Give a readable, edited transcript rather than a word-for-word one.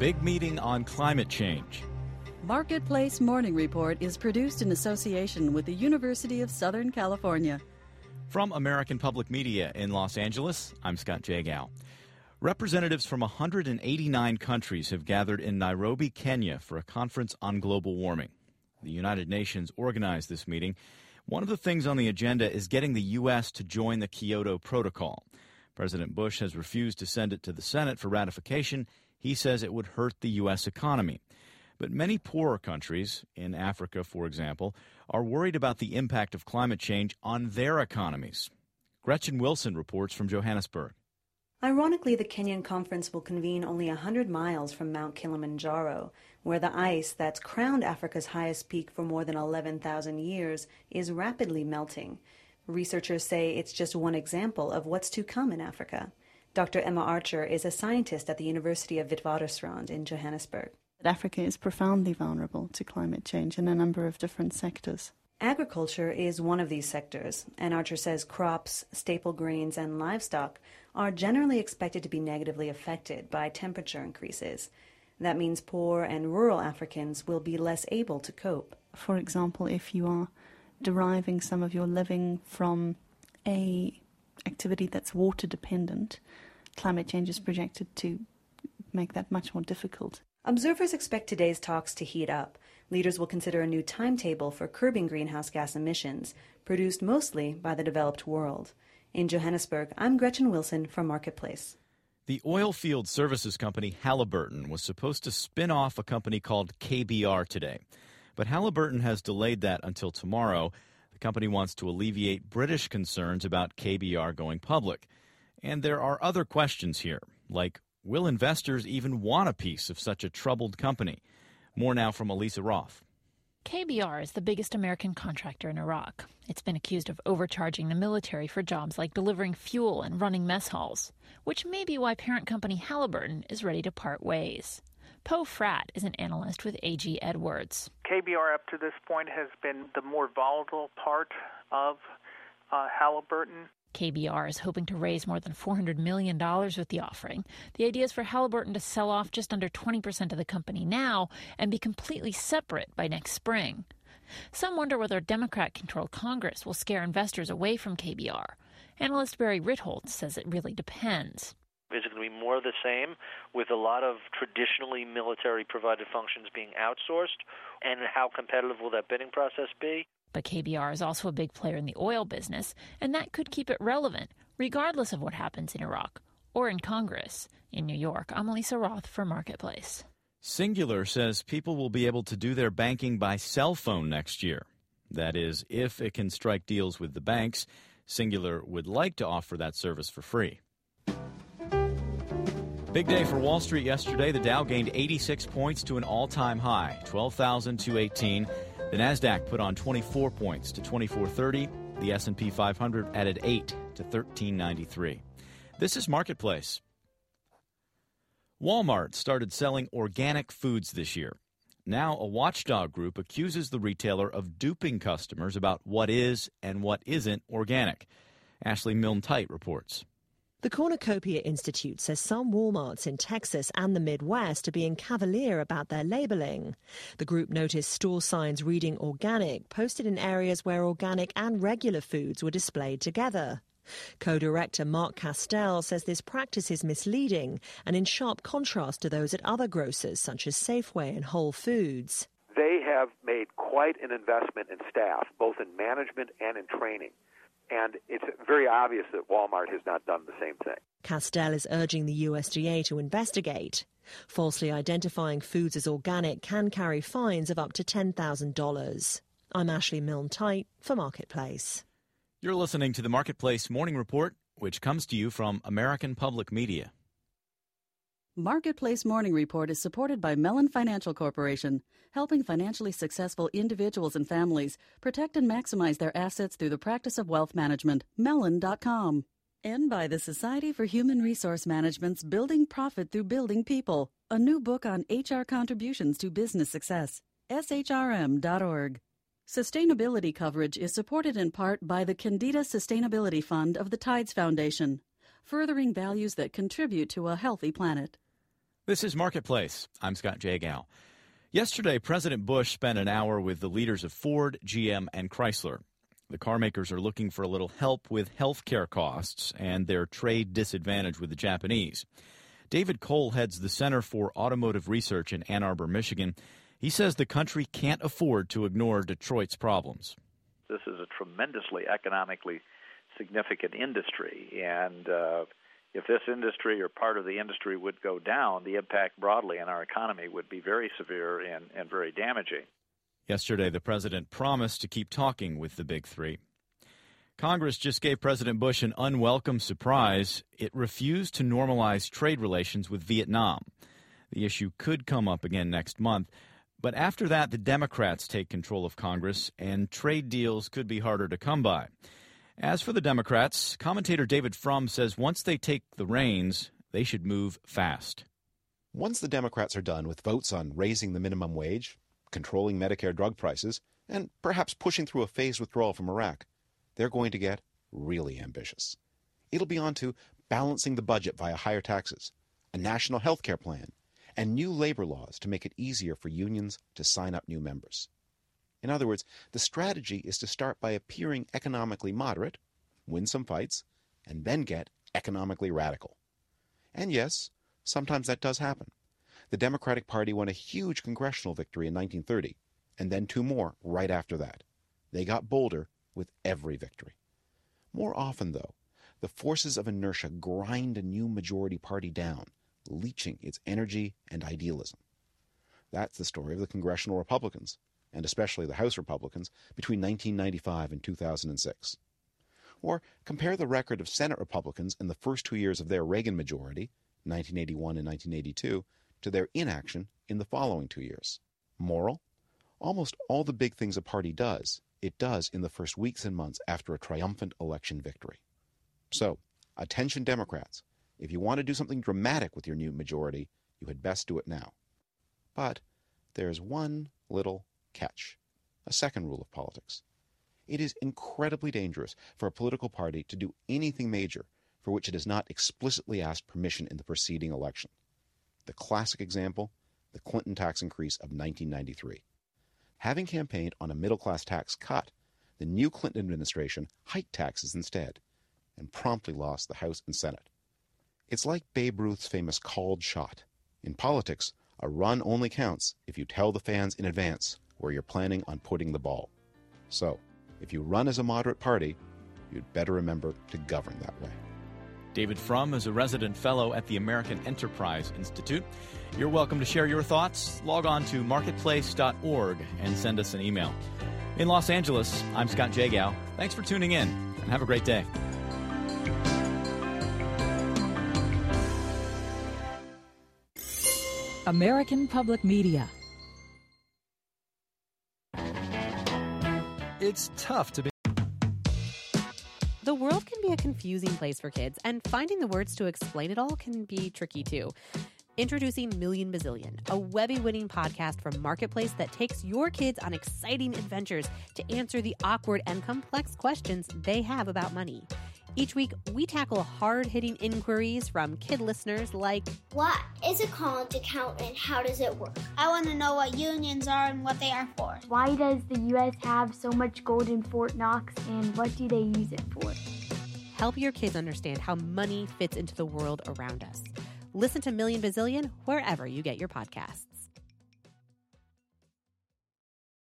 big meeting on climate change. Marketplace Morning Report is produced in association with the University of Southern California. From American Public Media in Los Angeles, I'm Scott Jagow. Representatives from 189 countries have gathered in Nairobi, Kenya for a conference on global warming. The United Nations organized this meeting. One of the things on the agenda is getting the U.S. to join the Kyoto Protocol. President Bush has refused to send it to the Senate for ratification. He says it would hurt the U.S. economy. But many poorer countries, in Africa, for example, are worried about the impact of climate change on their economies. Gretchen Wilson reports from Johannesburg. Ironically, the Kenyan conference will convene only 100 miles from Mount Kilimanjaro, where the ice that's crowned Africa's highest peak for more than 11,000 years is rapidly melting. Researchers say it's just one example of what's to come in Africa. Dr. Emma Archer is a scientist at the University of Witwatersrand in Johannesburg. Africa is profoundly vulnerable to climate change in a number of different sectors. Agriculture is one of these sectors, and Archer says crops, staple grains, and livestock are generally expected to be negatively affected by temperature increases. That means poor and rural Africans will be less able to cope. For example, if you are deriving some of your living from a activity that's water dependent, climate change is projected to make that much more difficult. Observers expect today's talks to heat up. Leaders will consider a new timetable for curbing greenhouse gas emissions, produced mostly by the developed world. In Johannesburg, I'm Gretchen Wilson for Marketplace. The oilfield services company Halliburton was supposed to spin off a company called KBR today. But Halliburton has delayed that until tomorrow. The company wants to alleviate British concerns about KBR going public. And there are other questions here, like will investors even want a piece of such a troubled company? More now from Elisa Roth. KBR is the biggest American contractor in Iraq. It's been accused of overcharging the military for jobs like delivering fuel and running mess halls, which may be why parent company Halliburton is ready to part ways. Poe Fratt is an analyst with A.G. Edwards. KBR up to this point has been the more volatile part of Halliburton. KBR is hoping to raise more than $400 million with the offering. The idea is for Halliburton to sell off just under 20% of the company now and be completely separate by next spring. Some wonder whether a Democrat-controlled Congress will scare investors away from KBR. Analyst Barry Ritholtz says it really depends. Is it going to be more of the same, with a lot of traditionally military-provided functions being outsourced? And how competitive will that bidding process be? But KBR is also a big player in the oil business, and that could keep it relevant, regardless of what happens in Iraq or in Congress. In New York, I'm Elisa Roth for Marketplace. Singular says people will be able to do their banking by cell phone next year. That is, if it can strike deals with the banks. Singular would like to offer that service for free. Big day for Wall Street yesterday. The Dow gained 86 points to an all-time high, 12,218. The Nasdaq put on 24 points to 2430. The S&P 500 added 8 to 1393. This is Marketplace. Walmart started selling organic foods this year. Now a watchdog group accuses the retailer of duping customers about what is and what isn't organic. Ashley Milne-Tite reports. The Cornucopia Institute says some Walmarts in Texas and the Midwest are being cavalier about their labeling. The group noticed store signs reading organic posted in areas where organic and regular foods were displayed together. Co-director Mark Castell says this practice is misleading and in sharp contrast to those at other grocers such as Safeway and Whole Foods. They have made quite an investment in staff, both in management and in training. And it's very obvious that Walmart has not done the same thing. Castell is urging the USDA to investigate. Falsely identifying foods as organic can carry fines of up to $10,000. I'm Ashley Milne-Tite for Marketplace. You're listening to the Marketplace Morning Report, which comes to you from American Public Media. Marketplace Morning Report is supported by Mellon Financial Corporation, helping financially successful individuals and families protect and maximize their assets through the practice of wealth management. Mellon.com. And by the Society for Human Resource Management's Building Profit Through Building People, a new book on HR contributions to business success. SHRM.org. Sustainability coverage is supported in part by the Candida Sustainability Fund of the Tides Foundation, furthering values that contribute to a healthy planet. This is Marketplace. I'm Scott Jagow. Yesterday, President Bush spent an hour with the leaders of Ford, GM, and Chrysler. The car makers are looking for a little help with health care costs and their trade disadvantage with the Japanese. David Cole heads the Center for Automotive Research in Ann Arbor, Michigan. He says the country can't afford to ignore Detroit's problems. This is a tremendously economically significant industry, and if this industry or part of the industry would go down, the impact broadly on our economy would be very severe and very damaging. Yesterday, the president promised to keep talking with the Big Three. Congress just gave President Bush an unwelcome surprise. It refused to normalize trade relations with Vietnam. The issue could come up again next month. But after that, the Democrats take control of Congress, and trade deals could be harder to come by. As for the Democrats, commentator David Frum says once they take the reins, they should move fast. Once the Democrats are done with votes on raising the minimum wage, controlling Medicare drug prices, and perhaps pushing through a phased withdrawal from Iraq, they're going to get really ambitious. It'll be on to balancing the budget via higher taxes, a national health care plan, and new labor laws to make it easier for unions to sign up new members. In other words, the strategy is to start by appearing economically moderate, win some fights, and then get economically radical. And yes, sometimes that does happen. The Democratic Party won a huge congressional victory in 1930, and then two more right after that. They got bolder with every victory. More often, though, the forces of inertia grind a new majority party down, leaching its energy and idealism. That's the story of the congressional Republicans, and especially the House Republicans, between 1995 and 2006. Or compare the record of Senate Republicans in the first 2 years of their Reagan majority, 1981 and 1982, to their inaction in the following 2 years. Moral? Almost all the big things a party does, it does in the first weeks and months after a triumphant election victory. So, attention Democrats, if you want to do something dramatic with your new majority, you had best do it now. But there's one little catch, a second rule of politics. It is incredibly dangerous for a political party to do anything major for which it has not explicitly asked permission in the preceding election. The classic example, the Clinton tax increase of 1993. Having campaigned on a middle-class tax cut, the new Clinton administration hiked taxes instead and promptly lost the House and Senate. It's like Babe Ruth's famous called shot. In politics, a run only counts if you tell the fans in advance where you're planning on putting the ball. So, if you run as a moderate party, you'd better remember to govern that way. David Frum is a resident fellow at the American Enterprise Institute. You're welcome to share your thoughts. Log on to marketplace.org and send us an email. In Los Angeles, I'm Scott Jagow. Thanks for tuning in, and have a great day. American Public Media. It's tough to be. The world can be a confusing place for kids, and finding the words to explain it all can be tricky too. Introducing Million Bazillion, a Webby-winning podcast from Marketplace that takes your kids on exciting adventures to answer the awkward and complex questions they have about money. Each week, we tackle hard-hitting inquiries from kid listeners like, what is a college account and how does it work? I want to know what unions are and what they are for. Why does the U.S. have so much gold in Fort Knox and what do they use it for? Help your kids understand how money fits into the world around us. Listen to Million Bazillion wherever you get your podcasts.